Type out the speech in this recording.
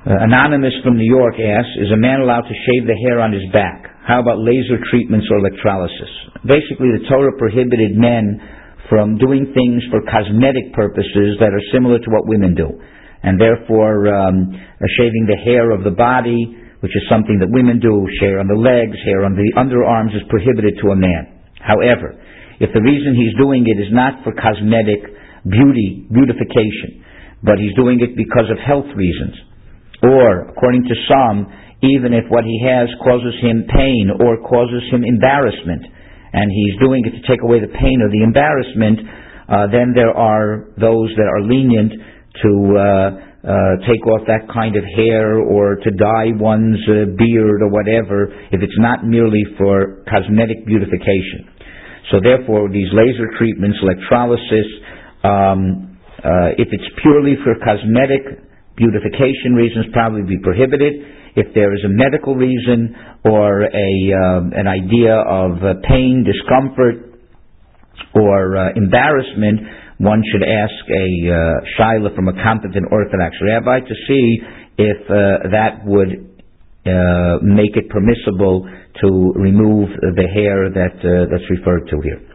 Anonymous from New York asks, is a man allowed to shave the hair on his back? How about laser treatments or electrolysis? Basically, the Torah prohibited men from doing things for cosmetic purposes that are similar to what women do. And therefore, shaving the hair of the body, which is something that women do, hair on the legs, hair on the underarms, is prohibited to a man. However, if the reason he's doing it is not for cosmetic beautification, but he's doing it because of health reasons, or, according to some, even if what he has causes him pain or causes him embarrassment, and he's doing it to take away the pain or the embarrassment, then there are those that are lenient to take off that kind of hair or to dye one's beard or whatever, if it's not merely for cosmetic beautification. So therefore, these laser treatments, electrolysis, if it's purely for cosmetic beautification reasons, probably be prohibited. If there is a medical reason or an idea of pain, discomfort, or embarrassment, one should ask a shaila from a competent Orthodox rabbi to see if that would make it permissible to remove the hair that's referred to here.